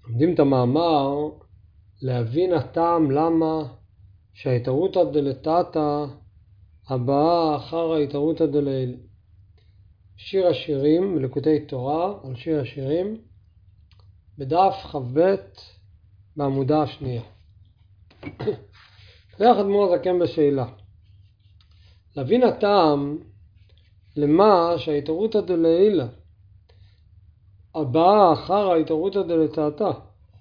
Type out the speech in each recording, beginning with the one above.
לומדים את המאמר להבין הטעם למה שההתערותא דלתתא הבאה אחר ההתערותא דלעילא. שיר השירים בליקוטי תורה על שיר השירים בדף כ"ב בעמודה השנייה. זה האדמו"ר הזקן בשאלה. להבין הטעם למה שההתערותא דלעילא הבאה אחר ההתערותא דלתתא.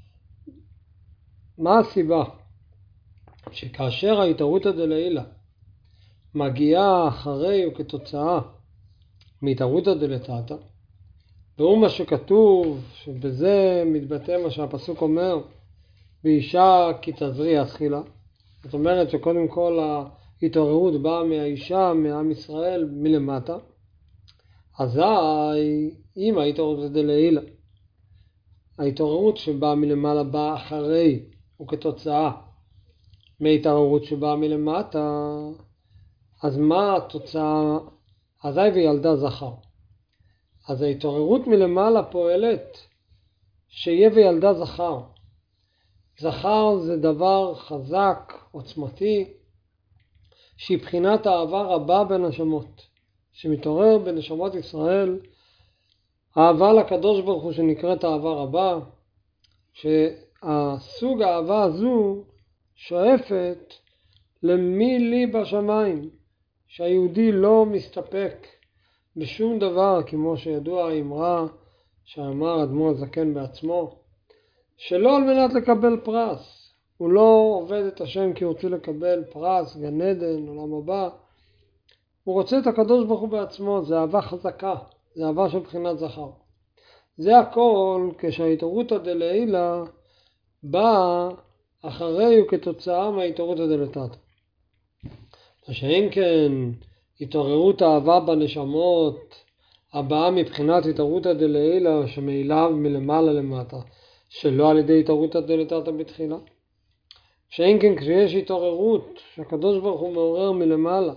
מה הסיבה? שכאשר ההתערותא דלעילא מגיעה אחרי וכתוצאה מהתערותא דלתתא, והוא מה שכתוב, שבזה מתבטא מה שהפסוק אומר, באישה כי תזריע תחילה. זאת אומרת שקודם כל ההתעוררות באה מהאישה, מעם ישראל, מלמטה. אזי אם ההתעוררות דלעילא, ההתעוררות שבאה מלמעלה באה אחרי וכתוצאה מההתעוררות שבאה מלמטה, אז מה התוצאה? אזי וילדה זכר. אז ההתעוררות מלמעלה פועלת שיהיה וילדה זכר. זכר זה דבר חזק, עוצמתי, שהיא בחינת אהבה רבה בנשמות, שמתעורר בנשמות ישראל אהבה לקדוש ברוך הוא שנקראת אהבה רבה, שהסוג האהבה הזו שואפת למי לי בשמיים, שהיהודי לא מסתפק בשום דבר, כמו שידוע האמרה שאמר האדמו"ר הזקן בעצמו, שלא על מנת לקבל פרס. הוא לא עובד את השם כי הוא רוצה לקבל פרס, גן עדן, עולם הבא. הוא רוצה את הקדוש ברוך הוא בעצמו. זה אהבה חזקה, זה אהבה של בחינת זכר. זה הכל כשההתעורותא דלעילא באה אחרי וכתוצאה מההתעורותא דלתתא. שאין כן התעוררות האהבה בנשמות הבאה מבחינת התעורותא דלעילא שמעילה מלמעלה למטה, שלא על ידי התעורותא דלתתא בתחילה. שאין כן כשיש התעוררות שהקדוש ברוך הוא מעורר מלמעלה,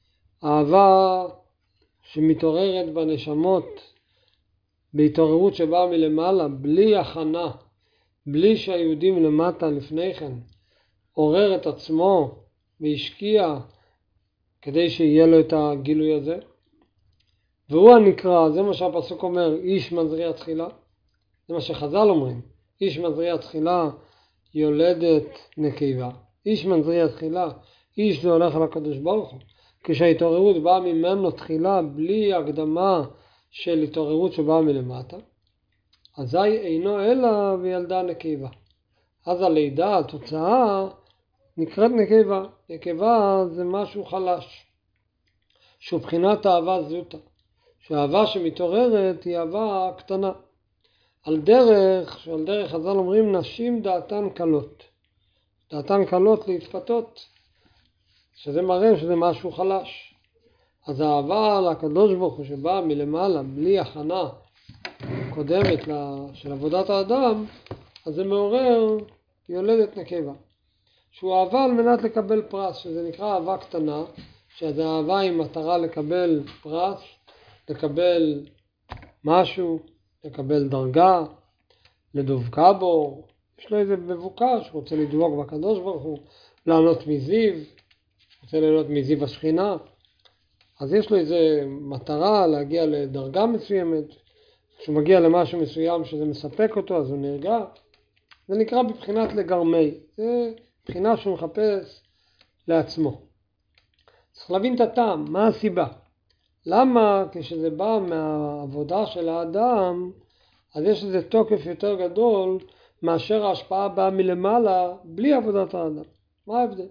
אהבה שמתעוררת בנשמות בהתעוררות שבאה מלמעלה, בלי הכנה, בלי שהיהודים למטה לפני כן עורר את עצמו והשקיע כדי שיהיה לו את הגילוי הזה. והוא הנקרא, זה מה שהפסוק אומר, איש מזריע תחילה. זה מה שחז"ל אומרים, איש מזריע תחילה יולדת נקבה. איש מזריע תחילה, איש זה הולך על הקדוש ברוך הוא. כשההתעוררות באה ממנו תחילה בלי הקדמה של התעוררות שבאה מלמטה, אזי אינו אלא וילדה נקבה. אז הלידה, התוצאה, נקראת נקבה. נקבה זה משהו חלש, שהוא בחינת אהבה זוטה. שהאהבה שמתעוררת היא אהבה קטנה. על דרך חז"ל אומרים, נשים דעתן קלות. דעתן קלות להתפתות, שזה מראה שזה משהו חלש. אז האהבה לקדוש ברוך הוא שבאה מלמעלה, בלי הכנה קודמת של עבודת האדם, אז זה מעורר יולדת נקבה. שהוא אהבה על מנת לקבל פרס, שזה נקרא אהבה קטנה, שזה אהבה עם מטרה לקבל פרס, לקבל משהו, לקבל דרגה, לדבקה בו. יש לו איזה מבוקש, רוצה לדבוק בקדוש ברוך הוא, לעלות מזיו, רוצה לעלות מזיו השכינה. אז יש לו איזה מטרה להגיע לדרגה מסוימת. כשהוא מגיע למשהו מסוים שזה מספק אותו, אז הוא נרגע. זה נקרא בבחינת לגרמי. זה בחינה שהוא מחפש לעצמו. צריך להבין את הטעם, מה הסיבה? למה כשזה בא מהעבודה של האדם, אז יש לזה תוקף יותר גדול מאשר ההשפעה באה מלמעלה בלי עבודת האדם? מה ההבדל?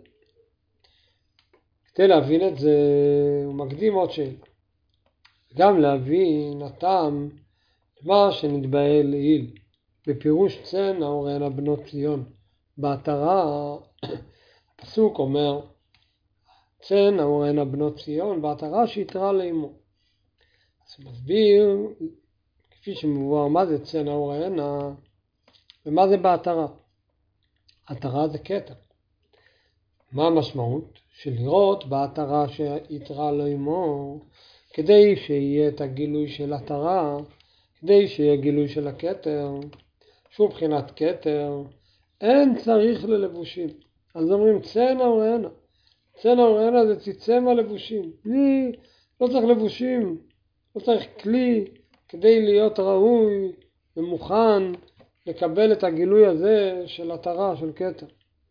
כדי להבין את זה, הוא מקדים עוד שאלה. גם להבין הטעם מה שנתבהר לעיל. בפירוש צאן העורנה בנות ציון. בהתרה, הפסוק אומר, צאן העורנה בנות ציון, בהתרה שיתרה לאמו. אז הוא מסביר, כפי שמובן, מה זה צאן העורנה ומה זה בהתרה. התרה זה קטע. מה המשמעות? של לראות בהתרה שיתרה לאמו, כדי שיהיה את הגילוי של התרה, כדי שיהיה גילוי של הכתר, שהוא בחינת כתר, אין צריך ללבושים. אז אומרים צנע וראנה. צנע וראנה זה תצא מהלבושים. לא צריך לבושים, לא צריך כלי כדי להיות ראוי ומוכן לקבל את הגילוי הזה של התרה, של כתר.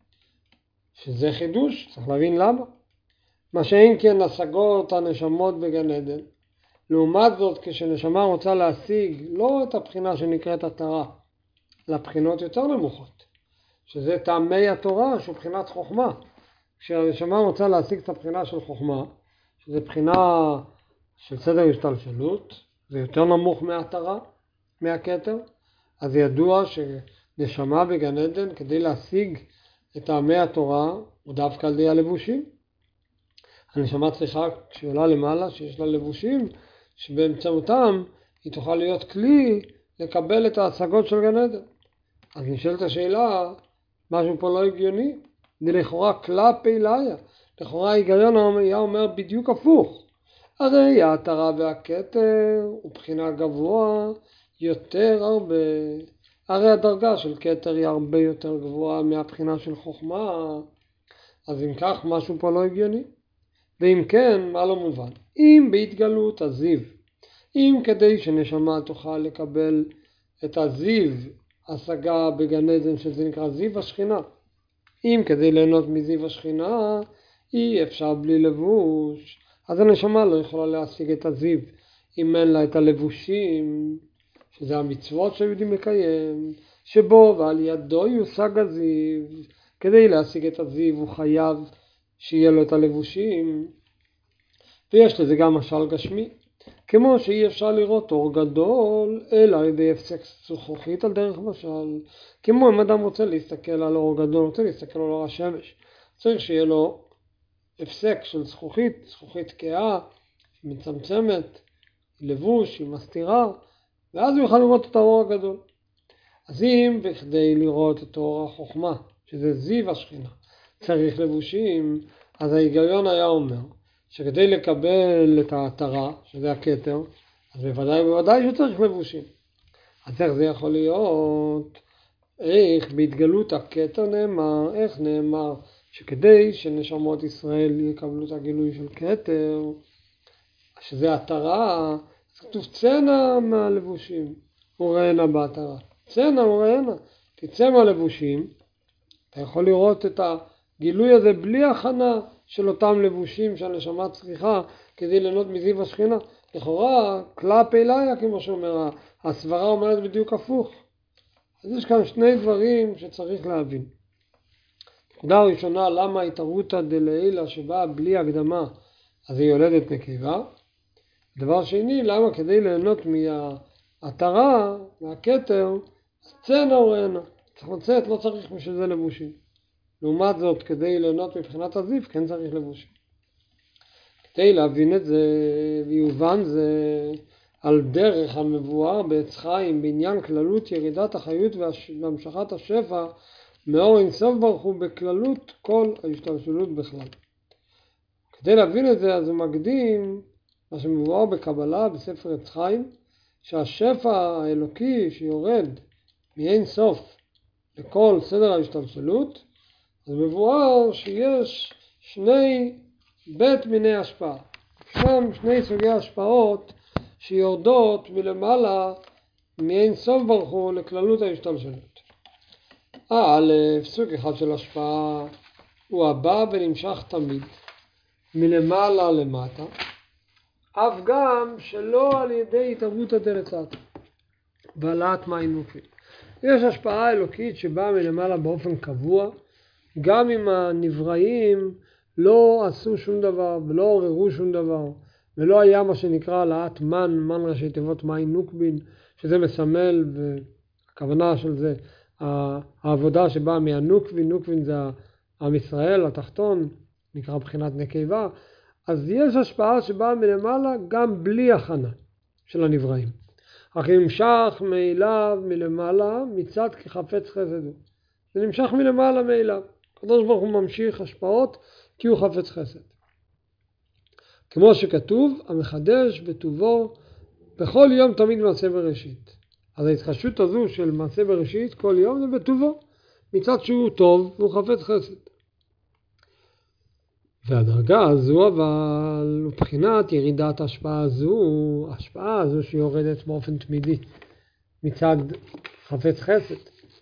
שזה חידוש, צריך להבין למה. מה שאין כן השגות הנשמות בגן עדן. לעומת זאת, כשנשמה רוצה להשיג לא את הבחינה שנקראת התרה, אלא בחינות יותר נמוכות, שזה טעמי התורה, שהוא בחינת חוכמה. כשהנשמה רוצה להשיג את הבחינה של חוכמה, שזה בחינה של סדר השתלשלות, זה יותר נמוך מהתרה, מהכתר, אז ידוע שנשמה בגן עדן, כדי להשיג את טעמי התורה, הוא דווקא על ידי הלבושים. הנשמה צריכה, כשהיא עולה למעלה, שיש לה לבושים, שבאמצעותם היא תוכל להיות כלי לקבל את ההשגות של גן עדן. אז נשאלת השאלה, משהו פה לא הגיוני, זה לכאורה כלפי אליה. לכאורה ההיגיון היה אומר בדיוק הפוך. הרי ההתרה והכתר הוא בחינה גבוה יותר הרבה. הרי הדרגה של כתר היא הרבה יותר גבוהה מהבחינה של חוכמה. אז אם כך משהו פה לא הגיוני. ואם כן, מה לא מובן? אם בהתגלות הזיו, אם כדי שנשמה תוכל לקבל את הזיו, השגה בגן עדן שזה נקרא זיו השכינה, אם כדי ליהנות מזיו השכינה אי אפשר בלי לבוש, אז הנשמה לא יכולה להשיג את הזיו אם אין לה את הלבושים, שזה המצוות שהיהודי מקיים, שבו ועל ידו יושג הזיו. כדי להשיג את הזיו הוא חייב שיהיה לו את הלבושים, ויש לזה גם משל גשמי, כמו שאי אפשר לראות אור גדול אלא על ידי הפסק זכוכית על דרך משל. כמו אם אדם רוצה להסתכל על אור גדול, רוצה להסתכל על אור השמש, צריך שיהיה לו הפסק של זכוכית, זכוכית כהה, מצמצמת, לבוש, היא מסתירה, ואז הוא יוכל לראות את האור הגדול. אז אם בכדי לראות את אור החוכמה, שזה זיו השכינה, צריך לבושים, אז ההיגיון היה אומר שכדי לקבל את ההתרה, שזה הכתר, אז בוודאי שצריך לבושים. אז איך זה יכול להיות? איך בהתגלות הכתר נאמר, איך נאמר שכדי שנשמות ישראל יקבלו את הגילוי של כתר, שזה התרה, אז כתוב צנע מהלבושים, וראנה בהתרה. צנע וראנה, תצא מהלבושים, אתה יכול לראות את הגילוי הזה בלי הכנה של אותם לבושים שהנשמה צריכה כדי ליהנות מזיו השכינה. לכאורה, כלפי אליה, כמו שאומר, הסברה אומרת בדיוק הפוך. אז יש כאן שני דברים שצריך להבין. נקודה ראשונה, למה התערותא דלעילא שבאה בלי הקדמה, אז היא יולדת נקבה. דבר שני, למה כדי ליהנות מההתרה, מהכתר, אז צנע וראנה. צריך לצאת, לא צריך בשביל זה לבושים. לעומת זאת, כדי ליהנות מבחינת הזיו, כן צריך לבושים. כדי להבין את זה, ויובן זה על דרך המבואר בעץ חיים, בעניין כללות ירידת החיות והמשכת השפע, מאור אינסוף ברוך הוא בכללות כל ההשתלשלות בכלל. כדי להבין את זה, אז הוא מקדים מה שמבואר בקבלה בספר עץ חיים, שהשפע האלוקי שיורד מאין סוף לכל סדר ההשתלשלות, אז מבואר שיש בית מיני השפעה. ישנם שני סוגי השפעות שיורדות מלמעלה מאין סוף ברוך הוא לכללות ההשתלשלות. א', סוג אחד של השפעה הוא הבא ונמשך תמיד מלמעלה למטה, אף גם שלא על ידי התערותא דלתתא והעלאת מים נוקבים. יש השפעה אלוקית שבאה מלמעלה באופן קבוע, גם אם הנבראים לא עשו שום דבר ולא עוררו שום דבר, ולא היה מה שנקרא העלאת מן ראשי תיבות מים נוקבין, שזה מסמל, והכוונה של זה, העבודה שבאה מהנוקבין, נוקבין זה עם ישראל התחתון, נקרא בחינת נקבה, אז יש השפעה שבאה מלמעלה גם בלי הכנה של הנבראים. אך נמשך מאליו מלמעלה מצד כחפץ חסד הוא. זה נמשך מלמעלה מאליו. הקדוש ברוך הוא ממשיך השפעות כי הוא חפץ חסד. כמו שכתוב, המחדש בטובו בכל יום תמיד מעשה בראשית. אז ההתחדשות הזו של מעשה בראשית כל יום זה בטובו, מצד שהוא טוב והוא חפץ חסד. והדרגה הזו אבל מבחינת ירידת ההשפעה הזו שיורדת באופן תמידי מצד חפץ חסד,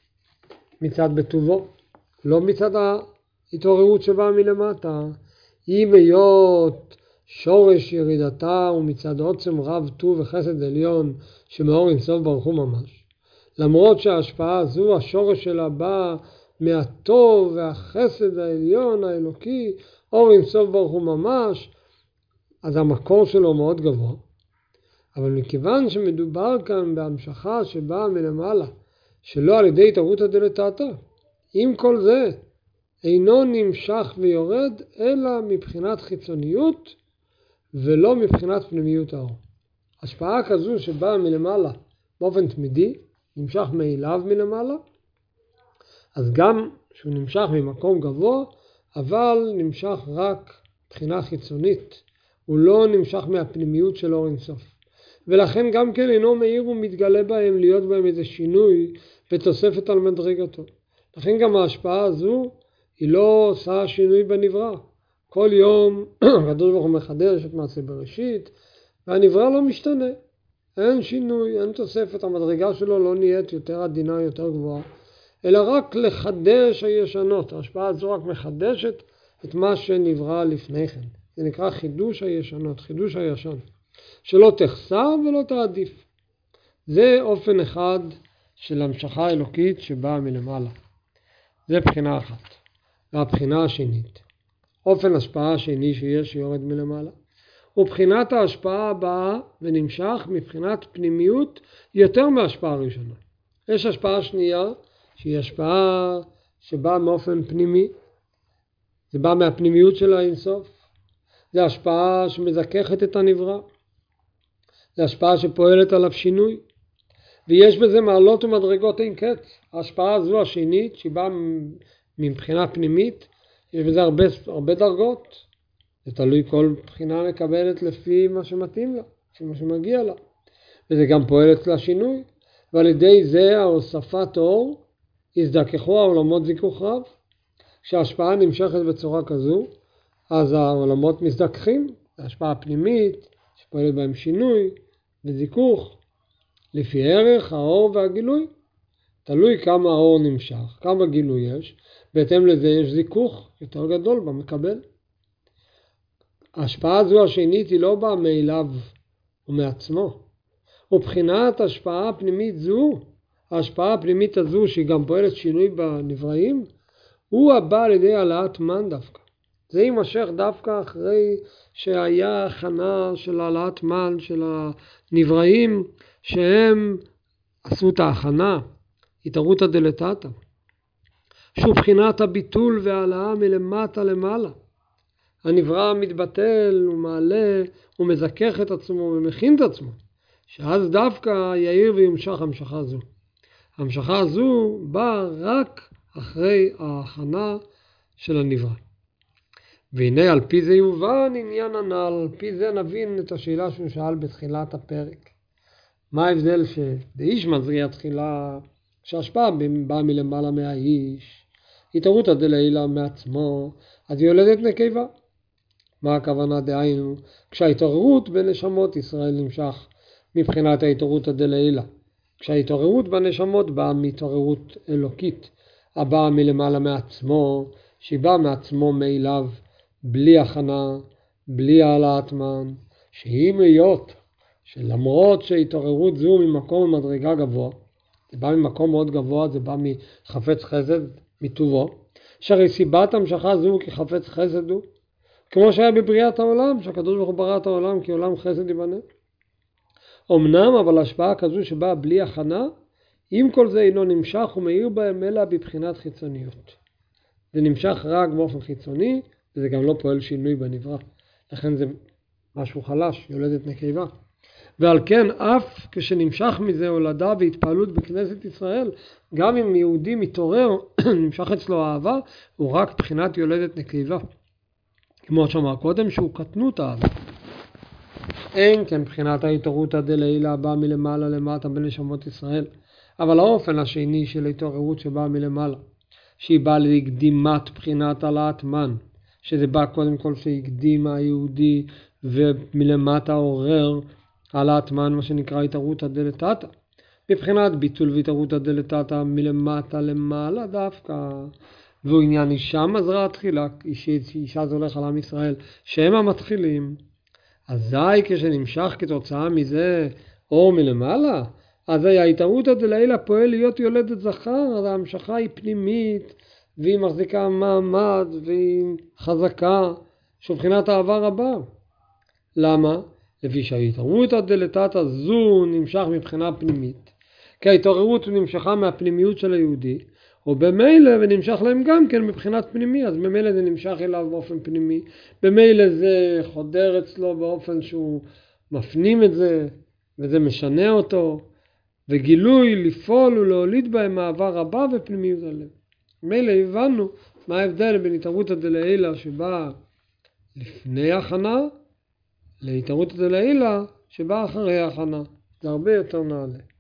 מצד בטובו, לא מצד ההתעוררות שבאה מלמטה. אם היות שורש ירידתה ומצד עוצם רב טוב וחסד עליון שמאור אינסוף ברוך הוא ממש, למרות שההשפעה הזו השורש שלה בא מהטוב והחסד העליון האלוקי אור אינסוף ברוך הוא ממש, אז המקור שלו מאוד גבוה. אבל מכיוון שמדובר כאן בהמשכה שבאה מלמעלה, שלא על ידי התעוררות דלתתא, עם כל זה אינו נמשך ויורד אלא מבחינת חיצוניות ולא מבחינת פנימיות האור. השפעה כזו שבאה מלמעלה באופן תמידי, נמשך מאליו מלמעלה, אז גם שהוא נמשך ממקום גבוה, אבל נמשך רק מבחינה חיצונית, הוא לא נמשך מהפנימיות של אור אינסוף. ולכן גם כן אינו מאיר ומתגלה בהם להיות בהם איזה שינוי ותוספת על מדרגתו. לכן גם ההשפעה הזו היא לא עושה שינוי בנברא. כל יום הקדוש ברוך הוא מחדש את מעשה בראשית, והנברא לא משתנה. אין שינוי, אין תוספת, המדרגה שלו לא נהיית יותר עדינה, יותר גבוהה, אלא רק לחדש הישנות. ההשפעה הזו רק מחדשת את מה שנברא לפני כן. זה נקרא חידוש הישנות, חידוש הישן. שלא תחסר ולא תעדיף. זה אופן אחד של המשכה אלוקית שבאה מלמעלה. זה בחינה אחת. והבחינה השנית, אופן השפעה השני שיש שיורד מלמעלה, ובחינת ההשפעה הבאה ונמשך מבחינת פנימיות יותר מההשפעה הראשונה. יש השפעה שנייה שהיא השפעה שבאה מאופן פנימי, זה בא מהפנימיות של האינסוף, זה השפעה שמזככת את הנברא, זה השפעה שפועלת עליו שינוי, ויש בזה מעלות ומדרגות אין קץ. ההשפעה הזו השנית שהיא באה מבחינה פנימית, יש בזה הרבה דרגות, זה תלוי כל בחינה מקבלת לפי מה שמתאים לה, לפי מה שמגיע לה, וזה גם פועל אצלה שינוי, ועל ידי זה ההוספת אור הזדככו העולמות זיכוך רב. כשההשפעה נמשכת בצורה כזו, אז העולמות מזדככים, ההשפעה הפנימית שפועלת בהם שינוי וזיכוך, לפי ערך האור והגילוי, תלוי כמה האור נמשך, כמה גילוי יש, בהתאם לזה יש זיכוך יותר גדול במקבל. ההשפעה הזו השנית היא לא באה מאליו ומעצמו. ובחינת השפעה הפנימית זו, ההשפעה הפנימית הזו שהיא גם פועלת שינוי בנבראים, הוא הבא על ידי העלאת מן דווקא. זה יימשך דווקא אחרי שהיה הכנה של העלאת מן של הנבראים, שהם עשו את ההכנה, התעוררות דלתתא. שהוא בחינת הביטול והעלאה מלמטה למעלה. הנברא מתבטל ומעלה ומזכך את עצמו ומכין את עצמו, שאז דווקא יאיר וימשך המשכה זו. המשכה הזו באה רק אחרי ההכנה של הנברא. והנה על פי זה יובן עניין הנ"ל, על פי זה נבין את השאלה שהוא שאל בתחילת הפרק. מה ההבדל שדאיש מזריע תחילה, שההשפעה באה מלמעלה מהאיש, התעוררות דלעילא מעצמו, אז היא יולדת נקבה. מה הכוונה דהיינו? כשההתעוררות בנשמות ישראל נמשך מבחינת ההתעוררות דלעילא. כשההתעוררות בנשמות באה מהתעוררות אלוקית, הבאה מלמעלה מעצמו, שהיא באה מעצמו מאליו, בלי הכנה, בלי העלאת מן, שהיא היות שלמרות שההתעוררות זו ממקום ומדרגה גבוה, זה בא ממקום מאוד גבוה, זה בא מחפץ חסד, מטובו, שהרי סיבת המשכה זו כי חפץ חסד הוא, כמו שהיה בבריאת העולם, שהקדוש ברוך הוא ברא את העולם כי עולם חסד ייבנה. אמנם אבל השפעה כזו שבאה בלי הכנה, עם כל זה אינו נמשך ומאיר בהם אלא בבחינת חיצוניות. זה נמשך רק באופן חיצוני, וזה גם לא פועל שינוי בנברא. לכן זה משהו חלש, יולדת נקבה. ועל כן אף כשנמשך מזה הולדה והתפעלות בכנסת ישראל, גם אם יהודי מתעורר, נמשך אצלו אהבה, הוא רק בחינת יולדת נקבה. כמו שאמר קודם שהוא קטנות אהבה. אין כן בחינת ההתעוררותא דלעילא הבאה מלמעלה למטה בנשמות ישראל, אבל האופן השני של ההתעוררות שבאה מלמעלה, שהיא באה להקדימת בחינת העלאת מן, שזה בא קודם כל שהקדים היהודי ומלמטה עורר העלאת מן, מה שנקרא התעוררותא דלתתא, בבחינת ביטול והתעוררותא דלתתא מלמטה למעלה דווקא. והוא עניין אישה מזרע תחילה, אישה זה הולך על עם ישראל, שהם המתחילים. אזי כשנמשך כתוצאה מזה אור מלמעלה, אזי ההתעוררותא דלעילא פועל להיות יולדת זכר, אז ההמשכה היא פנימית, והיא מחזיקה מעמד, והיא חזקה, שבחינת אהבה רבה. למה? לפי שההתעוררותא דלתתא זו נמשך מבחינה פנימית, כי ההתעוררות נמשכה מהפנימיות של היהודי, ובמילא ונמשך להם גם כן מבחינת פנימי, אז במילא זה נמשך אליו באופן פנימי, במילא זה חודר אצלו באופן שהוא מפנים את זה, וזה משנה אותו, וגילוי לפעול ולהוליד בהם אהבה רבה ופנימיות הלב. במילא הבנו מה ההבדל בין התעוררותא דלעילא שבאה לפני הכנה, להתעוררותא דלעילא שבאה אחרי הכנה. זה הרבה יותר נעלה.